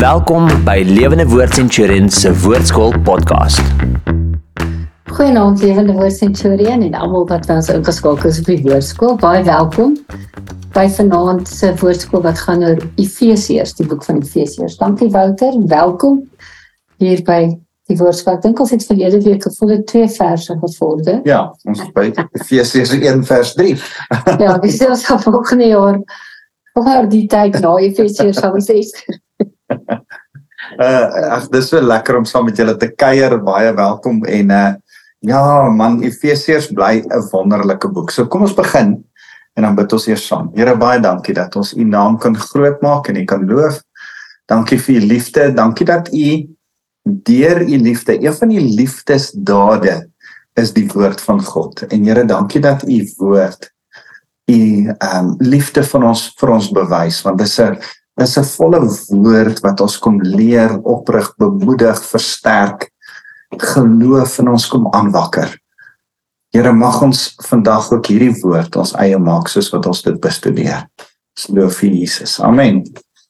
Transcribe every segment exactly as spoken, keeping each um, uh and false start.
Welkom by Lewende Woord Centurion se Woordskool podcast. Goeienaand Lewende Woord Centurion en almal wat by ons ingeskakel is op die Woordskool. Baie welkom by vanaand se Woordskool wat gaan oor Efesiërs, die boek van Efesiërs. Dankie Wouter, welkom hier by die Woordskool. Ek dink ons het verlede week gevoel twee verse gevorder. Ja, ons by Efesiërs een vers drie. Ja, dis ons gaan volgende jaar, volgende jaar die tyd na Efesiërs gaan ons sê. Uh, ach, dis wel lekker om saam met julle te kuier, baie welkom en uh, ja man, Efesiërs bly 'n wonderlike boek. So kom ons begin en dan bid ons eers saam. Here, baie dankie dat ons u naam kan groot maak en u kan loof. Dankie vir u liefde, dankie dat u deur u liefde, een van die liefdesdade is die woord van God. En Here, dankie dat u woord u um, liefde van ons vir ons bewys, want dis 'n dis 'n volle woord wat ons kom leer, oprig, bemoedig, versterk, geloof in ons kom aanwakker. Here, mag ons vandag ook hierdie woord ons eie maak, soos wat ons dit bestudeer. Ons loof vir Jesus. Amen.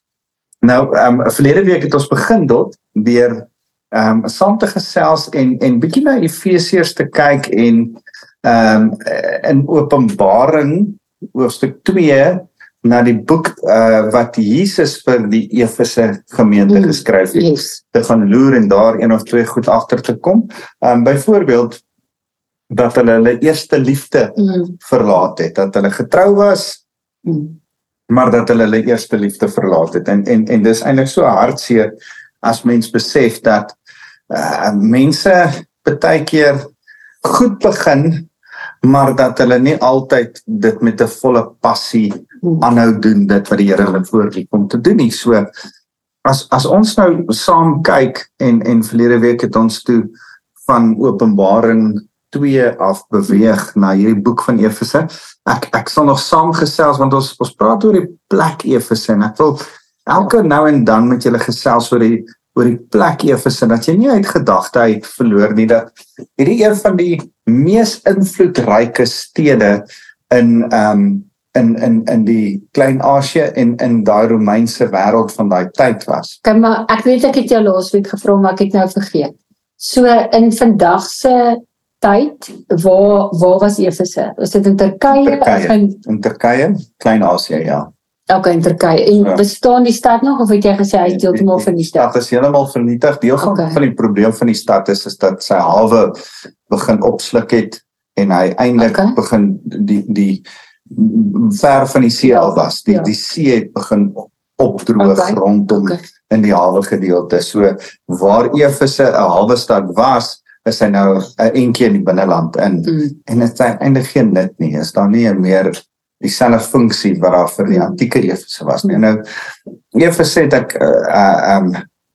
Nou, um, verlede week het ons begin tot, deur um, saam te gesels en, en bietjie na Efesiërs te kyk en um, in Openbaring, hoofstuk twee, na die boek uh, wat Jesus vir die Efese gemeente mm, geskryf het, yes. te gaan loer en daar een of twee goed agter te kom. Um, byvoorbeeld, dat hulle hulle eerste liefde mm. verlaat het, dat hulle getrou was, mm. maar dat hulle hulle eerste liefde verlaat het. En, en, en dis eintlik so hartseer as mens besef dat uh, mense baie keer goed begin, maar dat hulle nie altyd dit met 'n volle passie aanhou doen, dit wat die Here hulle voorlê om te doen nie. So, as, as ons nou saam kyk, en, en verlede week het ons toe van Openbaring twee af beweeg na hierdie boek van Efese, ek, ek sal nog saamgesels, want ons, ons praat oor die plek Efese, en ek wil elke nou en dan met julle gesels oor die oor die plek Efese, dat jy nie uit gedagte uit verloor nie, dat hierdie een van die mees invloedryke stede in, um, in, in, in die Klein-Asië en in daai Romeinse wêreld van daai tyd was. Okay, maar ek weet ek het jou laasweek gevra, maar ek het nou vergeet. So in vandag se tyd, waar, waar was Efese? Was dit in Turkye? Turkye, of in, in Turkye, Klein-Asië, ja. Okay, in Turkye. En ja. Bestaan die stad nog, of het jy gesê hy is heeltemal vernietig? Die stad is heeltemal vernietig. Deel van, okay. van die probleem van die stad is, is dat sy hawe begin opsluk het, en hy eintlik okay. begin die, die ver van die see al was. Die, ja. die see het begin opdroog okay. rondom okay. in die hawe gedeelte. So, waar Efese 'n hawe stad was, is hy nou 'n entjie in die binneland in. Mm. En dit is eintlik geen nut nie. Is daar nie meer dieselfde funksie wat daar vir die antieke Efese was nie. Nou, Efese het ek uh, uh, um,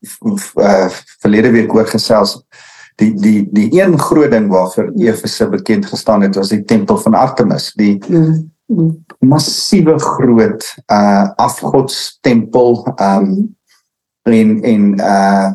uh, verlede week oor gesels, die, die, die een groot ding waarvoor Efese bekend gestaan het, was die tempel van Artemis, die mm. Mm. massiewe groot uh, afgodstempel, um, en, en uh,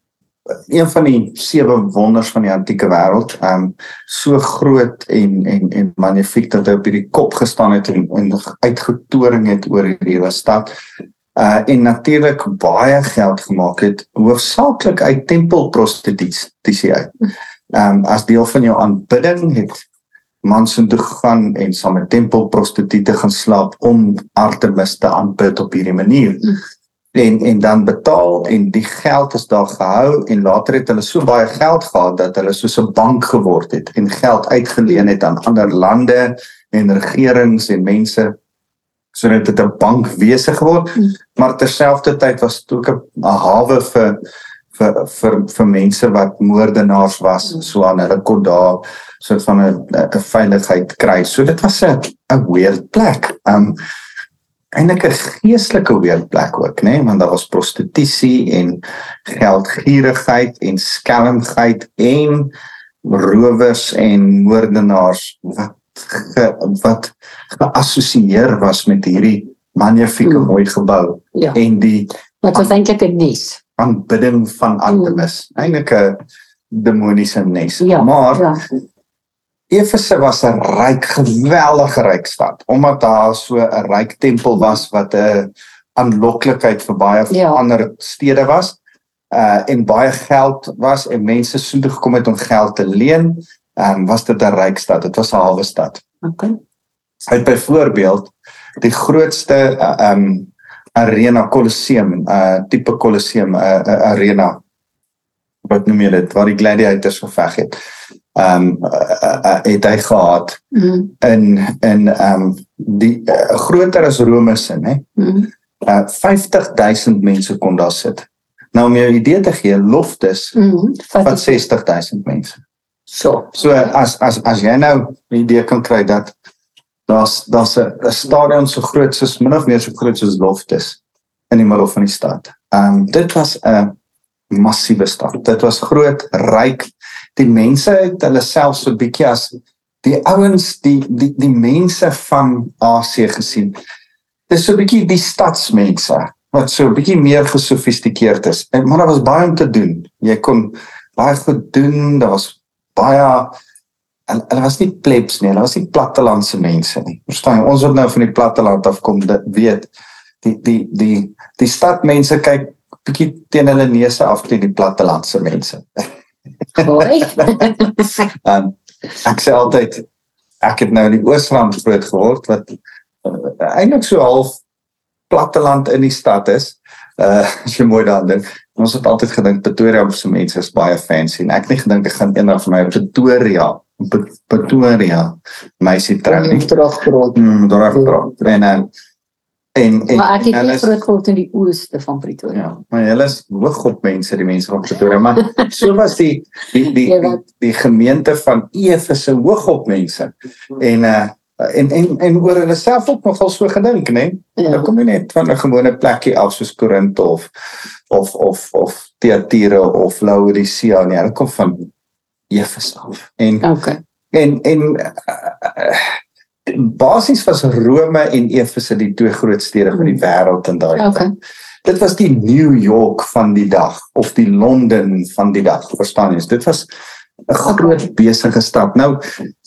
een van die sewe wonders van die antieke wêreld, um, so groot en, en, en magnifiek dat hy op hierdie kop gestaan het en, en uitgetoring het oor hierdie hele stad, uh, en natuurlik baie geld gemaak het, hoofsaaklik uit tempelprostitusie uit. Um, as deel van jou aanbidding het mans toe gegaan en saam met tempelprostituie gaan slaap om Artemis te aanbid op hierdie manier. En, en dan betaal, en die geld is daar gehou, en later het hulle so baie geld gehad, dat hulle soos 'n bank geword het, en geld uitgeleen het aan ander lande, en regerings, en mense, so dat dit 'n bank wese geword, mm. maar terselfdertyd was het ook 'n hawe vir, vir, vir, vir mense wat moordenaars was, mm. so aan hulle kon daar, soort van 'n veiligheid kry, so dit was 'n weird plek, um, eintlik 'n geestelike weerplek ook, né? Want daar was prostitusie en geldgierigheid en skelmgheid en rowers en moordenaars wat ge, wat geassosieer was met hierdie magnifieke mm. mooi gebou ja. en die wat was eintlik 'n nes, aanbidding van Artemis, mm. eintlik 'n demoniese nes, ja, maar ja. Efese was 'n ryk, geweldige ryk stad, omdat daar so 'n ryk tempel was wat 'n aanloklikheid vir baie Ja. ander stede was, uh, en baie geld was, en mense soontoe gekom het om geld te leen, um, was dit 'n ryk stad, dit was 'n halwe stad. Okay. Hy het byvoorbeeld die grootste uh, um, arena, Colosseum, uh, tipe Colosseum, uh, uh, arena, wat noem jy dit, waar die gladiators geveg het, um, uh, uh, het hy gehad, Mm. in, in um, die, uh, groter as Rome se, né? Mm. Uh, vyftig duisend mense kon daar sit. Nou om jou idee te gee, Loftus Mm. vat sestig duisend mense. So. So as as as jy nou 'n idee kan kry dat daar's daar's 'n 'n stadion so groot soos min of meer so groot soos Loftus in die middel van die stad. Ehm um, dit was 'n massiewe stad. Dit was groot, ryk. Die mense het hulle self so 'n bietjie as die ouens, die die die mense van Asië gesien. Dis so 'n bietjie die stadsmense wat so 'n bietjie meer gesofistikeerd is. En maar daar was baie om te doen. Jy kon baie goed doen, daar was baie, en hulle was nie plebs nie, hulle was nie plattelandse mense nie. Verstaan jy? Ons wat nou van die platteland afkom, dit weet, die die die die stadmense kyk bietjie teen hulle neuse af teen die plattelandse mense. Hoi. um, ek sê altyd, ek het nou in die Oosrand groot geword, wat uh, eintlik so half platteland in die stad is, uh, as jy mooi daaraan dink. Ons het altyd gedink, Pretoria se mense is baie fancy, en ek het nie gedink, ek gaan eendag vir my Pretoria, Pretoria meisie trou nie. Teruggerold. Mm, teruggerold. En, en, en, Maar ek het hulle nie is- groot geword in die ooste van Pretoria. Ja, maar hulle is hoogop mense, die mense van Pretoria, maar so was die die die Ja, die, wat? die gemeente van Efese hoogop mense. En uh en en en oor hulle self ook nogal so gedink, né? Ja. Nou kom jy net van 'n gewone plekkie af soos Korinthe of of of of Thyatira of Laodicea, nee, hulle kom van Efese af. En Okay. en en uh, basies was Rome en Efese die twee groot stede van die wêreld in daai Okay. tyd. Dit was die New York van die dag, of die Londen van die dag, verstaan jy? Dit was 'n groot besige stad. Nou,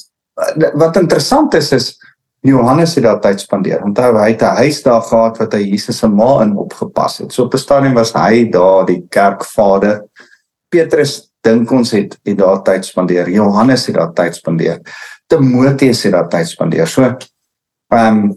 wat interessant is, is Johannes het daar tyd spandeer. Onthou, hy het 'n huis daar gehad wat hy Jesus se ma in opgepas het. So op 'n stadium was hy daar die kerkvader. Petrus dink ons het, het daar tyd spandeer. Johannes het daar tyd spandeer. Timoteus het daar tyd spandeer. So, ehm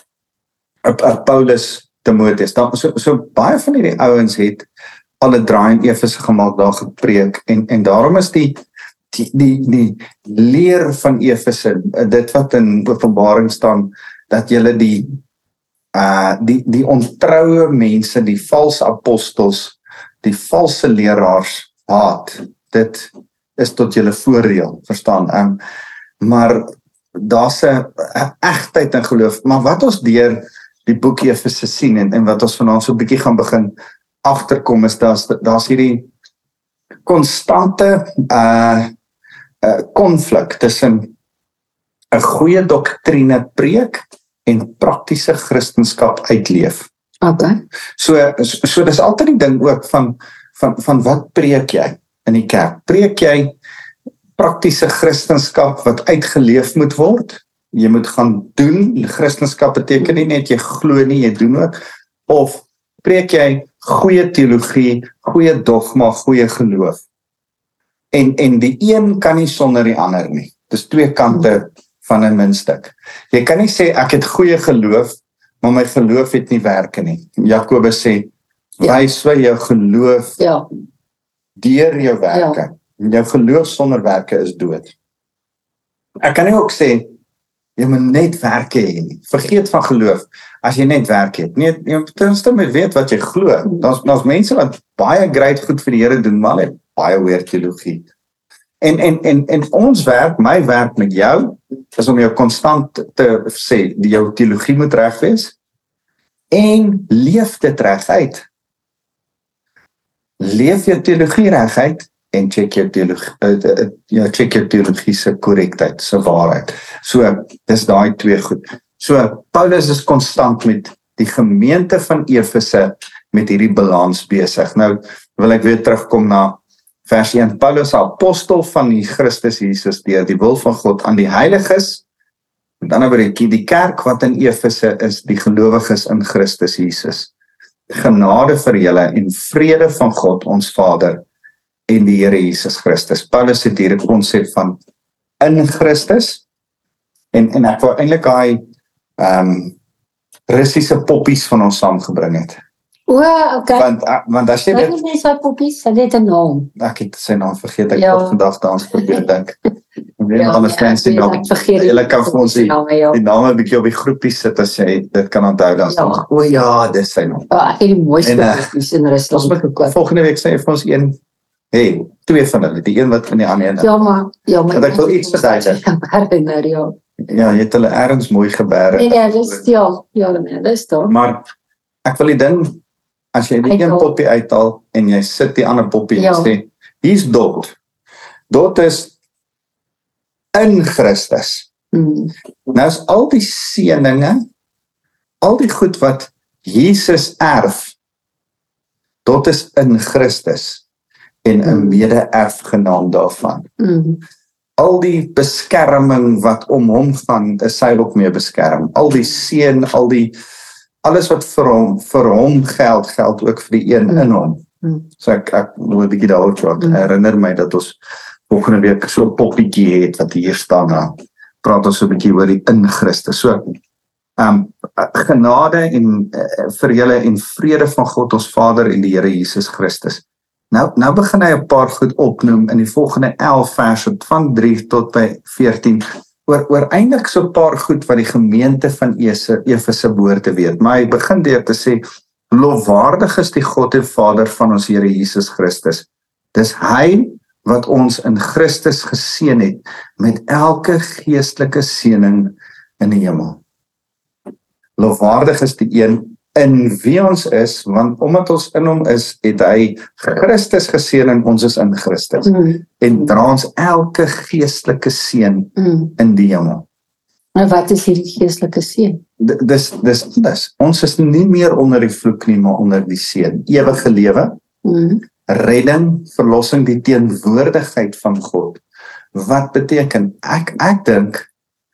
um, Paulus, Timoteus, dan, so, so baie van hierdie ouens het al 'n draai in Efese gemaak, daar gepreek, en, en daarom is die die, die, die leer van Efese, dit wat in Openbaring staan, dat julle die, uh, die, die ontroue mense, die valse apostels, die valse leraars haat, dit is tot julle voordeel, verstaan, um, maar daar's 'n egtheid in geloof, maar wat ons deur die boek Efese sien, en, en wat ons vanaand so 'n bietjie gaan begin agterkom, is daar's daar's hierdie konstante uh uh konflik tussen 'n goeie doktrine preek en praktiese Christendom uitleef. Okay. So so, so dis altyd die ding ook van van van wat preek jy in die kerk? Preek jy praktiese Christendom wat uitgeleef moet word? Jy moet gaan doen. Christendom beteken nie net jy glo nie, jy doen ook. Of preek jy goeie teologie, goeie dogma, goeie geloof? En en die een kan nie sonder die ander nie. Dis twee kante van 'n muntstuk. Jy kan nie sê ek het goeie geloof, maar my geloof het nie werke nie. Jakobus sê, Ja. wys vir jou geloof Ja. deur jou werke. Jou geloof sonder werke is dood. Ek kan nie ook sê jy moet net werke hê nie. Vergeet van geloof as jy net werk het. Nee, jy moet ten minste moet weet wat jy glo. Daar's daar's mense wat baie great goed vir die Here doen, maar hulle het baie weer teologie. En en en en ons werk, my werk met jou, is om jou konstant te sê, die jou teologie moet reg wees en leef dit reg uit. Leef jou teologie reg uit en check jou teologie, uh, ja, check jou teologie se korrektheid, se waarheid. So, dis daai twee goed. So, Paulus is konstant met die gemeente van Efese met hierdie balans besig. Nou, wil ek weer terugkom na vers een. Paulus, apostel van die Christus Jesus, deur die wil van God aan die heiliges, met ander woorde, die kerk wat in Efese is, die gelowiges in Christus Jesus. genade vir julle en vrede van God ons Vader en die Here Jesus Christus. Paulus het hier 'n konsep van in Christus, en, en ek wou eintlik daai um, Russiese poppies van ons saamgebring het. O, okay. Want, want as jy Wat dit... is die sy poppies? Sy het 'n naam. Ek het sy naam vergeet, ek Ja. het vandag dans probeer dink. Weer Ja, alles ja, fancy ek weet, naam. ek vergeet die Julle kan vir ons die, name, ja. die name 'n bietjie op die groepie sit as jy dit kan onthou dan. Ja. O ja, dis sy naam. Ja, ek het die mooiste En, eh, poppies in Ons Rusland moet gekoop. volgende week sê vir ons een, hey, twee van hulle, die een wat in die ander een. Ja, maar ja, maar Want ek wil iets verduidelik. herinner, ja. Ja, jy het hulle ergens mooi geberre. Nee, ja, dis ja, ja, nee, dis daar. Maar ek wil die ding, as jy die Uithaal. een poppie uithaal en jy sit die ander poppie Ja. en sê, hier's Dot. Dot is in Christus. Hmm. Nou is al die seëninge, al die goed wat Jesus erf, Dot is in Christus en 'n Hmm. mede-erfgenaam daarvan. Hmm. Al die beskerming wat om hom gaan, is hy ook mee beskerm. Al die seën, al die alles wat vir hom vir hom geld, geld ook vir die een Mm. in hom. Mm. So ek ek wil 'n bietjie daaroor praat. Mm. Herinner my dat ons volgende week so 'n poppietjie het wat hier staan. Dan praat ons so 'n bietjie oor die in Christus. So ehm um, genade en uh, vir julle en vrede van God ons Vader en die Here Jesus Christus. Nou nou begin hy 'n paar goed opnoem in die volgende elf verse van drie tot by veertien. Oor, oor eintlik so 'n paar goed wat die gemeente van Efese behoort te weet. Maar hy begin deur te sê, lofwaardig is die God en Vader van ons Here Jesus Christus. Dis hy wat ons in Christus geseën het met elke geestelike seëning in die hemel. Lofwaardig is die een in wie ons is, want omdat ons in hom is, het hy Christus geseën en ons is in Christus. Hmm. En dra ons elke geestelike seën Hmm. in die hemel. En wat is hierdie geestelike seën? D- Dis dis alles. Ons is nie meer onder die vloek nie, maar onder die seën. Ewige lewe, Hmm. redding, verlossing, die teenwoordigheid van God. Wat beteken? Ek ek dink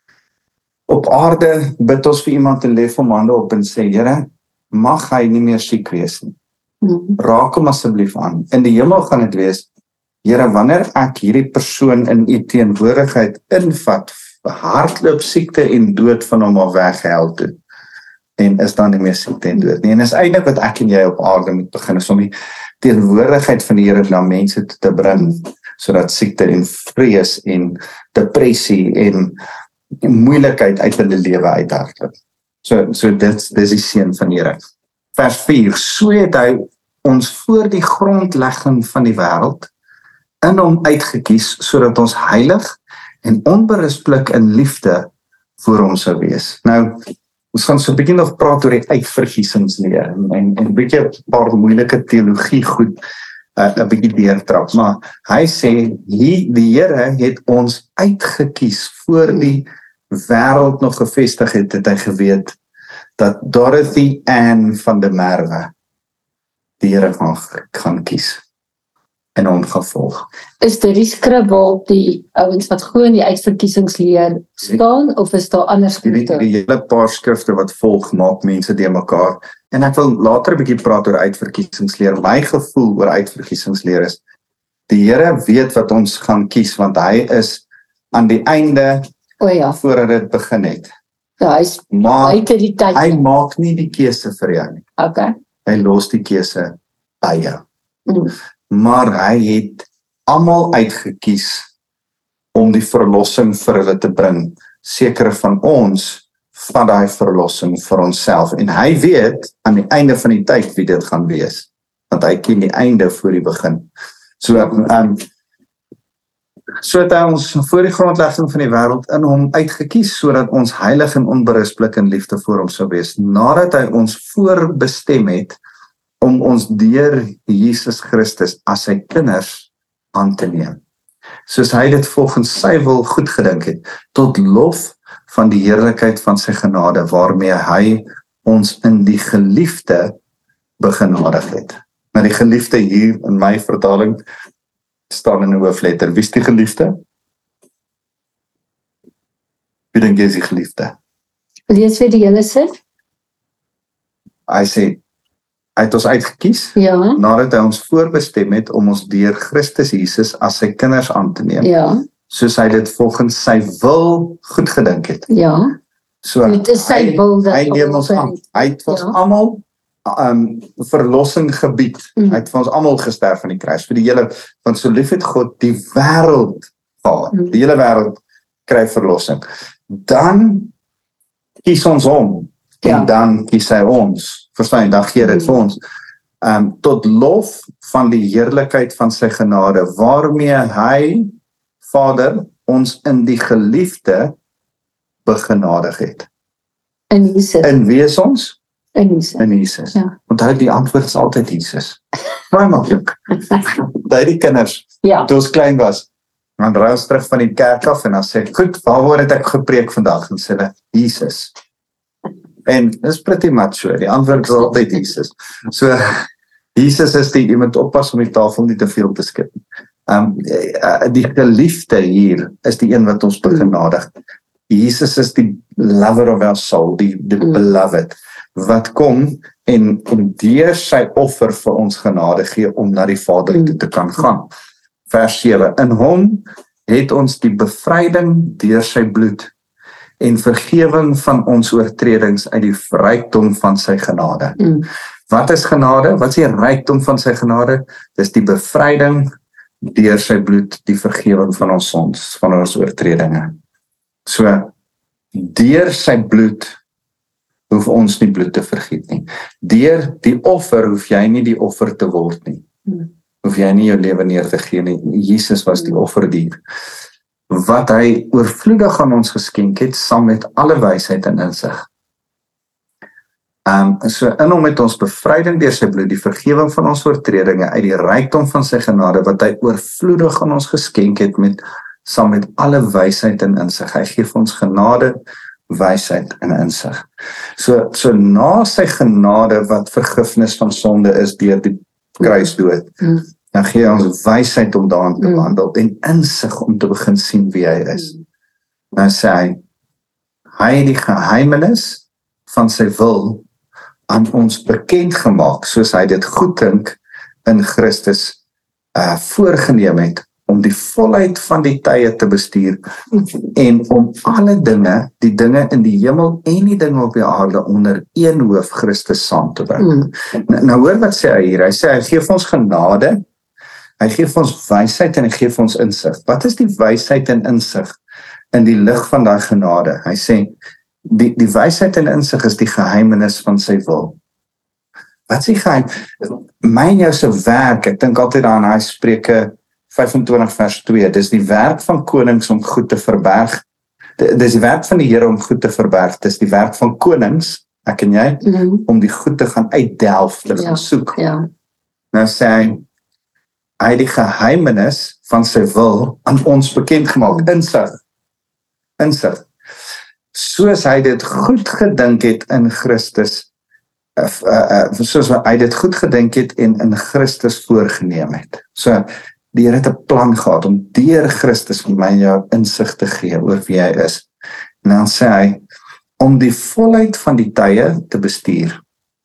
op aarde bid ons vir iemand en lê hom hande op en sê, Here, mag hy nie meer siek wees nie. Hmm. Raak hom asseblief aan. In die hemel gaan dit wees, Here, wanneer ek hierdie persoon in u teenwoordigheid invat, hardloop siekte en dood van hom af weg hel toe. En is dan nie meer siekte en dood nie. En is eintlik wat ek en jy op aarde moet begin, is om die teenwoordigheid van die Here na mense toe te bring, sodat siekte en vrees en depressie en moeilikheid uit hulle lewe uithardloop. So, so dit, dit is die seën van die Here. Vers vier, so het hy ons voor die grondlegging van die wêreld in hom uitgekies, sodat ons heilig en onberisplik in liefde voor hom sou wees. Nou, ons gaan so 'n bietjie nog praat oor die uitverkiesingsleer en en 'n bietjie 'n paar moeilike teologie goed 'n uh, 'n bietjie deurtrap, maar hy sê hier die Here het ons uitgekies voor die wêreld nog gevestig het, het hy geweet dat Dorothy Ann van der Merwe die Here gaan gaan kies en hom gaan volg. Is dit die skrif waarop die ouens wat glo in die uitverkiesingsleer staan, of is daar ander Die, skrifte? die hele paar skrifte wat volg maak mense de mekaar. En ek wil later 'n bietjie praat oor uitverkiesingsleer. My gevoel oor uitverkiesingsleer is die Here weet wat ons gaan kies, want hy is aan die einde O ja, voordat dit begin het. ja, hy is Maar buite die tyd. hy maak nie die keuse vir jou nie. Okay. Hy los die keuse by jou. Hmm. Maar hy het almal uitgekies om die verlossing vir hulle te bring. Sekere van ons van daai verlossing vir onsself. En hy weet aan die einde van die tyd wie dit gaan wees. Want hy ken die einde voor die begin. So, um, so het hy ons voor die grondlegging van die wêreld in hom uitgekies, sodat ons heilig en onberisplik in liefde voor hom sou wees. Nadat hy ons voorbestem het, om ons deur Jesus Christus as sy kinders aan te neem. Soos hy dit volgens sy wil goed gedink het, tot lof van die heerlikheid van sy genade, waarmee hy ons in die geliefde begenadig het. Nou die geliefde hier in my vertaling staan in 'n hoofletter. Wie is die geliefde? Wie dink jy is die geliefde? Lees weer die hele sin. Hy sê, hy het ons uitgekies, Ja. nadat hy ons voorbestem het om ons deur Christus Jesus as sy kinders aan te neem, Ja. soos hy dit volgens sy wil goed gedink het. Ja. So, Dit is sy hy, wil dat hy neem ons ons- aan. Hy het vir ons Ja. almal um, verlossing gebied. Mm. Hy het vir ons almal gesterf aan die kruis. Vir die hele, want so lief het God die wêreld gehad. Mm. Die hele wêreld kry verlossing. Dan kies ons hom. Ja. En dan kies hy ons. Verstaan jy, dan gee dit vir ons. Um, tot lof van die heerlikheid van sy genade, waarmee hy, Vader, ons in die geliefde begenadig het. In Jesus. In wie is ons? In Jesus. In Jesus. Ja. Onthou, die antwoord is altyd Jesus. Baie maklik. Daai die kinders, Ja. toe ons klein was, dan ry ons terug van die kerk af en dan sê ek, goed, waaroor het ek gepreek vandag? En sê hulle, Jesus. En dis pretty much so, die antwoord is altyd Jesus. So, Jesus is die, jy moet oppas om die tafel nie te veel te skip. Um, die geliefde hier is die een wat ons begenadig. Jesus is die lover of our soul, die, die Mm. beloved, wat kom en, en deur sy offer vir ons genade gee om na die Vader Mm. toe te kan gaan. Vers sewe, in hom het ons die bevryding deur sy bloed en vergewing van ons oortredings uit die rykdom van sy genade. Mm. Wat is genade? Wat is die rykdom van sy genade? Dis die bevryding deur sy bloed, die vergewing van ons sondes, van ons oortredinge. So, deur sy bloed hoef ons nie bloed te vergiet nie. Deur die offer hoef jy nie die offer te word nie. Mm. Hoef jy nie jou lewe neer te gee nie. Jesus was die offerdier. Wat hy oorvloedig aan ons geskenk het, saam met alle wysheid en insig. Um, so in hom het ons bevryding deur sy bloed, die vergewing van ons oortredinge uit die rykdom van sy genade, wat hy oorvloedig aan ons geskenk het met saam met alle wysheid en insig. Hy gee vir ons genade, wysheid en insig. So, so na sy genade wat vergifnis van sonde is deur die kruisdood, Mm. dan gee hy ons wysheid om daarin te Mm. wandel en insig om te begin sien wie hy is. Dan sê hy, hy het die geheimenis van sy wil aan ons bekend gemaak, soos hy dit goeddink in Christus uh, voorgeneem het, om die volheid van die tye te bestuur en om alle dinge, die dinge in die hemel en die dinge op die aarde onder een hoof Christus saam te bring. Mm. Nou, nou hoor wat sê hy hier, hy sê hy gee vir ons genade, hy gee vir ons wysheid en hy gee vir ons insig. Wat is die wysheid en insig in die lig van daai genade? Hy sê, die, die wysheid en insig is die geheimenis van sy wil. Wat is die geheim? My en jou se werk, ek dink altyd aan hy Spreuke vyfentwintig vers twee, dis die werk van konings om goed te verberg. Dis die werk van die Here om goed te verberg, dis die werk van konings, ek en jy, Mm. om die goed te gaan uitdelf, te gaan Ja. soek. Ja. Nou sê hy, hy het die geheimenis van sy wil aan ons bekend gemaak, insig, insig. Soos hy dit goed gedink het in Christus, uh, uh, soos hy dit goed gedink het en in Christus voorgeneem het. So, die Here het 'n plan gehad om deur Christus vir my en jou insig te gee oor wie hy is. En dan sê hy, om die volheid van die tye te bestuur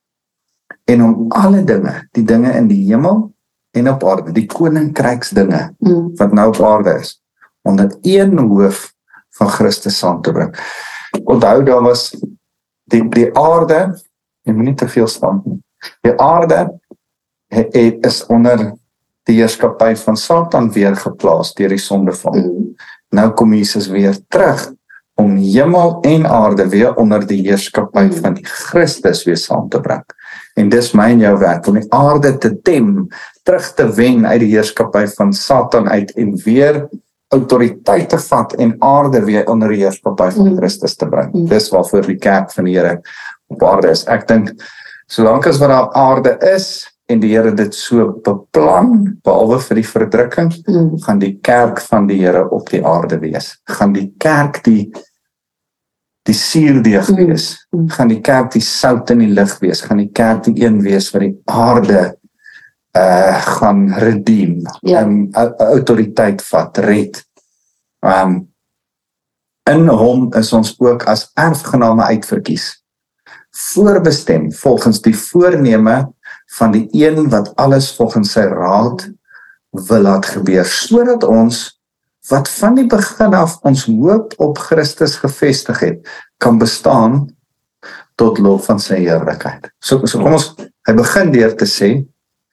en om alle dinge, die dinge in die hemel en op aarde, die koninkryksdinge Mm. wat nou op aarde is, onder een hoof van Christus saam te bring. Onthou, daar was die, die aarde, jy moet nie te veel staan nie, die aarde he, he, is onder die heerskappy van Satan weer geplaas deur die sondeval. Mm. Nou kom Jesus weer terug om hemel en aarde weer onder die heerskappy Mm. van die Christus weer saam te bring. En dis my en jou werk, om die aarde te tem, terug te wen uit die heerskappy van Satan uit en weer autoriteit te vat en aarde weer onder die heerskappy van Mm. Christus te bring. Mm. Dis waarvoor die kerk van die Here op aarde is. Ek dink, solank as wat daar aarde is, en die Here dit so beplan, behalwe vir die verdrukking, Mm. gaan die kerk van die Here op die aarde wees. Gaan die kerk die die suurdeeg Mm. wees. Mm. Gaan die kerk die sout in die lig wees. Gaan die kerk die een wees wat die aarde uh, gaan redeem. Ja. Um, autoriteit vat, red. Um, in hom is ons ook as erfgename uitverkies. Voorbestem volgens die voorneme van die een wat alles volgens sy raad wil laat gebeur, sodat ons, wat van die begin af ons hoop op Christus gevestig het, kan bestaan tot lof van sy heerlikheid. So, so kom ons, hy begin deur te sê,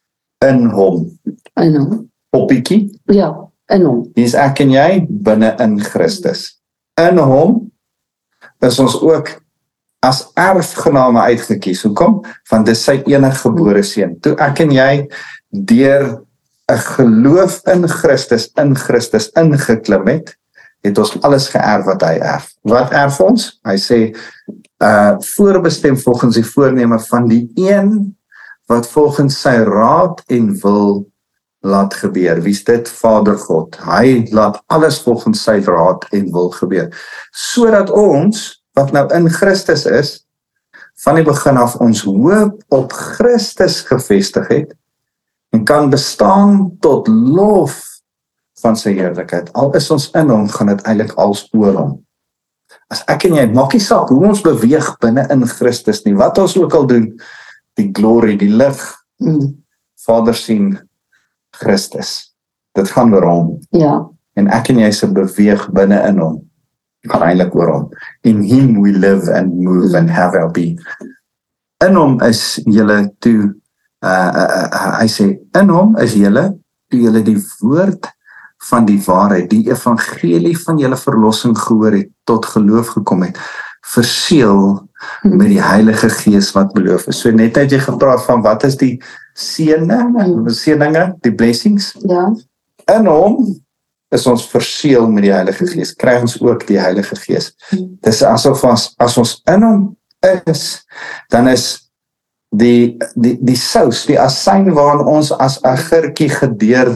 in hom. In hom. Poppiekie, Ja, in hom. hier is ek en jy, binne in Christus. In hom is ons ook as erfgename uitgekies. Hoekom? Want dis sy enige gebore seun. Toe ek en jy deur 'n geloof in Christus, in Christus ingeklim het, het ons alles geërf wat hy erf. Wat erf ons? Hy sê, uh, voorbestem volgens die voorneme van die een wat volgens sy raad en wil laat gebeur. Wie is dit? Vader God. Hy laat alles volgens sy raad en wil gebeur. Sodat ons, wat nou in Christus is, van die begin af ons hoop op Christus gevestig het, en kan bestaan tot lof van sy heerlikheid. Al is ons in hom, gaan dit eintlik als oor hom. As ek en jy, maak nie saak hoe ons beweeg binne in Christus nie, wat ons ook al doen, die glorie, die lig, Mm. Vader sien Christus. Dit gaan oor hom. Ja, En ek en jy se beweeg binne in hom, gaan eintlik oor hom. In him we live and move and have our being. In hom is julle toe, uh, uh, uh, hy sê, in hom is julle, toe julle die woord van die waarheid, die evangelie van julle verlossing gehoor het, tot geloof gekom het, verseël met die Heilige Gees wat beloof is. So net het jy gepraat van wat is die seëninge, seëninge, die blessings. ja, In hom is ons verseël met die Heilige Gees. Kry ons ook die Heilige Gees. Dis asof ons, as ons in hom is, dan is die die die sous, die asyn waarin ons as 'n gurkie gedeur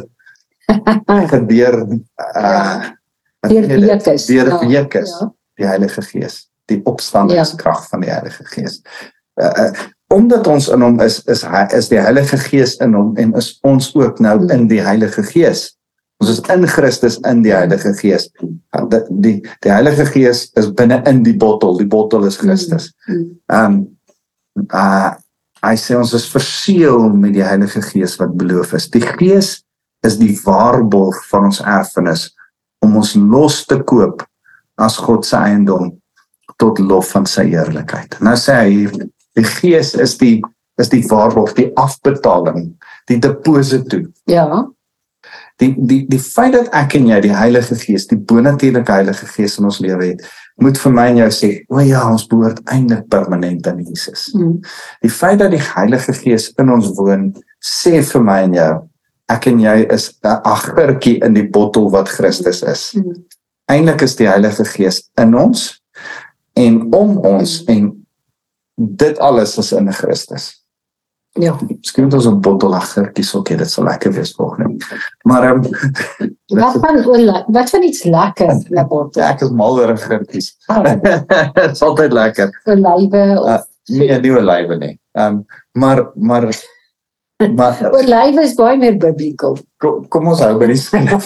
gedeur uh Deurweek is. deurweek is, Ja. die Heilige Gees, die opstandingskrag van die Heilige Gees. Uh, uh, omdat ons in hom is, is hy is die Heilige Gees in hom en is ons ook nou in die Heilige Gees. Ons is in Christus in die Heilige Gees. Die die, die Heilige Gees is binne in die bottel, die bottel is Christus. Mm. Um uh hy sê ons is verseël met die Heilige Gees wat beloof is. Die Gees is die waarborg van ons erfenis om ons los te koop as God se eiendom tot lof van sy heerlikheid. Nou sê hy hier, die Gees is die is die waarborg, die afbetaling, die deposito. Ja, Die die die feit dat ek en jy die Heilige Gees, die bonatuurlike Heilige Gees in ons lewe het, moet vir my en jou sê, o ja, ons behoort eintlik permanent aan Jesus. mm. Die feit dat die Heilige Gees in ons woon, sê vir my en jou, ek en jy is 'n agurkie in die bottel wat Christus is. Mm. Eintlik is die Heilige Gees in ons en om ons en dit alles is in Christus. ja. Miskien moet ons 'n bottel agurkies ook hê, dit sal lekker wees volgende. Maar um, Wat van, oorle- wat van iets lekker, Labort? ja, ek is mal oor agurkies. Oh, Dit is altyd lekker. olywe of... Uh, nee, nie olywe nie. Um, maar maar maar Olywe is baie meer biblical. kom, kom ons hou by die skrif.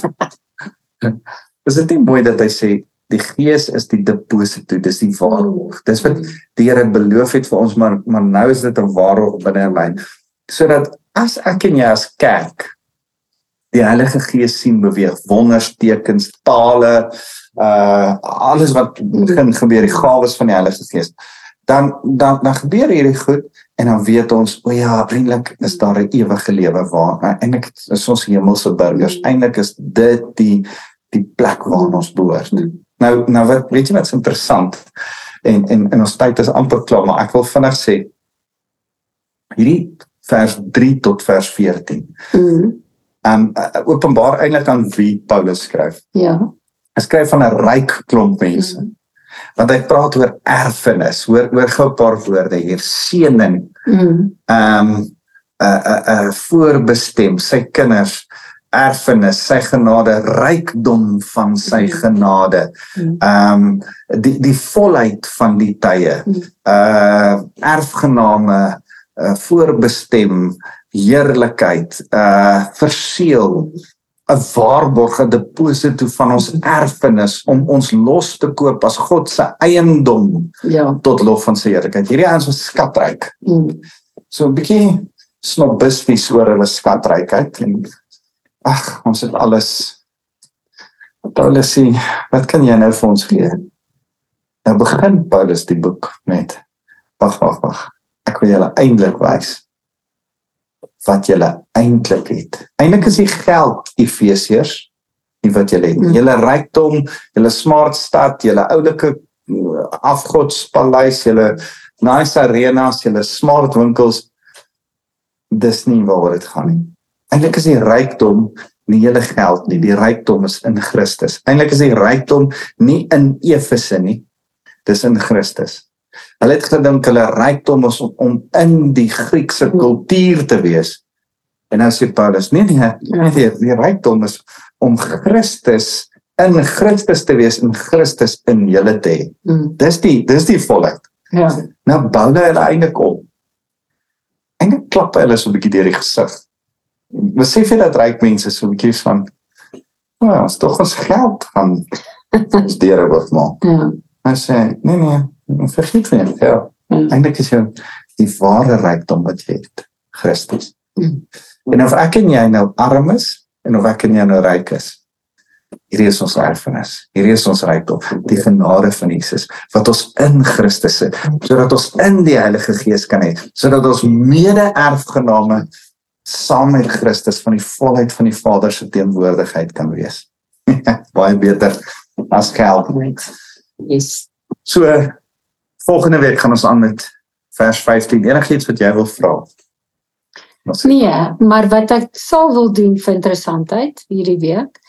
Is dit nie mooi dat hy sê die Gees is die deposito, dis die waarborg. Dis wat die Here beloof het vir ons, maar maar nou is dit 'n waarborg binne in my. Sodat as ek en jy as kerk die Heilige Gees sien beweeg, wonders, tekens, tale, uh alles wat begin gebeur, die gawes van die Heilige Gees, dan dan dan gebeur hierdie goed en dan weet ons, o ja, eintlik is daar 'n ewige lewe waar eintlik is ons hemelse burgers. Eintlik is dit die die plek waar ons behoort. Nou nou wat weet jy wat's interessant? En en en ons tyd is amper klaar, maar ek wil vinnig sê hierdie vers drie tot vers veertien. Mm. Um openbaar eintlik aan wie Paulus skryf. Ja, Hy skryf van 'n ryk klomp mense. Want hy praat oor erfenis, hoor oor gou 'n paar woorde hier, seëning, mm. um uh, uh, uh, voorbestem, sy kinders, erfenis, sy genade, rykdom van sy genade, Mm. um die die volheid van die tye, Mm. uh erfgename, uh, voorbestem, heerlikheid, uh verseël, 'n waarborg, 'n deposito van ons erfenis om ons los te koop as God se eiendom ja. tot lof van sy heerlikheid. Hierdie ouens was skatryk. Mm. So 'n bietjie snobisties oor hulle skatrykheid en ag, ons het alles. Paulus sê, wat kan jy nou vir ons gee? Nou begin Paulus die boek met, wag, wag, wag, ek wil julle eintlik wys wat julle eintlik het. Eintlik is die geld Efesiërs, nie wat julle het. Julle rykdom, julle smart stad, julle oulike afgodspaleis, julle nice arenas, julle smart winkels, dis nie waaroor dit gaan nie. Eintlik is die rykdom nie julle geld nie, die rykdom is in Christus. Eintlik is die rykdom nie in Efese nie, dis in Christus. Hulle het gedink hulle rykdom is om, om in die Griekse kultuur te wees. En nou sê Paulus, nee nee, nee die, die rykdom is om Christus, in Christus te wees, in Christus in julle te hê. Mm. Dis die, dis die volheid. Ja. Nou bou hulle eintlik op. Eintlik klap hulle so 'n bietjie deur die gesig. Besef jy dat ryk mense so 'n bietjie van, oh ja, is tog ons geld gaan ons deure word maak. Ja. Hy sê, nee nee, vergeet van jou geld. Mm. Eintlik is jou die ware rykdom wat jy het, Christus. Mm. En of ek en jy nou arm is, en of ek en jy nou ryk is, hierdie is ons erfenis, hierdie is ons rykdom, die genade van Jesus, wat ons in Christus het, sodat ons in die Heilige Gees kan hê, sodat ons mede-erfgename saam met Christus van die volheid van die Vader se teenwoordigheid kan wees. Baie beter as geld. Yes. So, volgende week gaan ons aan met vers vyftien, enigiets wat jy wil vra? Nee, maar wat ek sal wil doen vir interessantheid hierdie week,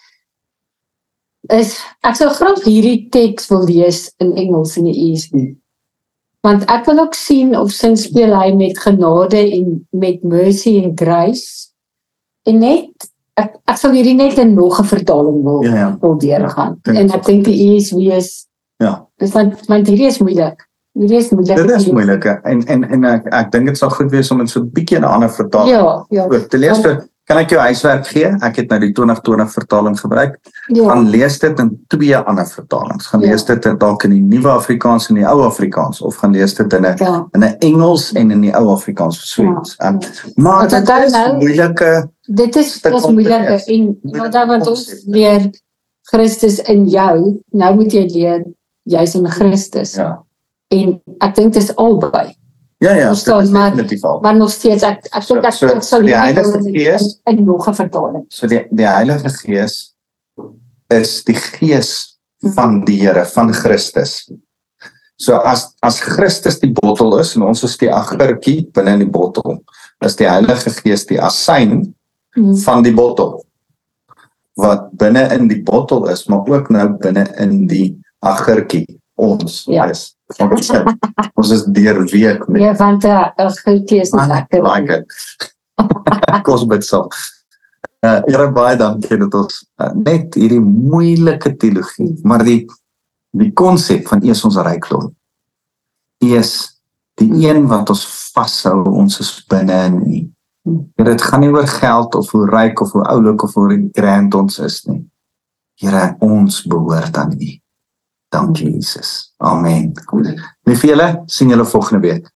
is, ek sal graag hierdie teks wil lees in Engels in die E S V. Want ek wil ook sien of sin speel hy met genade en met mercy en grace. En net, ek, ek sal hierdie net in nog 'n vertaling wil, ja, ja. wil deurgaan. En ek dink die E S V is, ja. dus want, want hierdie is moeilik. Hierdie is moeilik. Dit is moeilik, en, en, en ek, ek dink dit sal goed wees om in so 'n bietjie 'n ander vertaling ja, ja. ook te lees. Ja. Kan ek jou huiswerk gee? Ek het nou die twintig twintig vertaling gebruik. Ja. Gaan lees dit in twee ander vertalings. Gaan Ja. lees dit dalk in die Nuwe Afrikaans en die Ou Afrikaans, of gaan lees dit in 'n Ja. in 'n Engels en in die Ou Afrikaans of so iets. Ja. Um, maar Want dit onthou is nou, moeilike. Dit is, stuk dit is om te moeilik, lees. en Moeilike wat want ons konsep. leer Christus in jou, nou moet jy leer, jy's in Christus. Ja. En ek dink dit is albei. Ja, ja, Verstaan, dit is maar- definitief al. Maar nog steeds, ek, ek So- dink ek, so ek sal die liever Heilige in- Gees- in, in nog 'n vertaling. So die, die Heilige Gees is die Gees van die Here, van Christus. So as, as Christus die bottel is, en ons is die agurkie binne in die bottel, is die Heilige Gees die asyn Hmm. van die bottel, wat binne in die bottel is, maar ook nou binne in die agurkie, ons Ja. is. Ons, ons is deurweek met Ja, want uh, agurkie is nie I lekker. like it. Kos met sal. Uh, Here, baie dankie dat ons uh, net hierdie moeilike teologie, maar die die konsep van U is ons rykdom. U is die een wat ons vashou, ons is binne in U. Here, dit gaan nie oor geld of hoe ryk of hoe oulik of hoe grand ons is nie. Here, ons behoort aan U. Dankie Jesus. Amen. Lief julle, sien julle volgende week.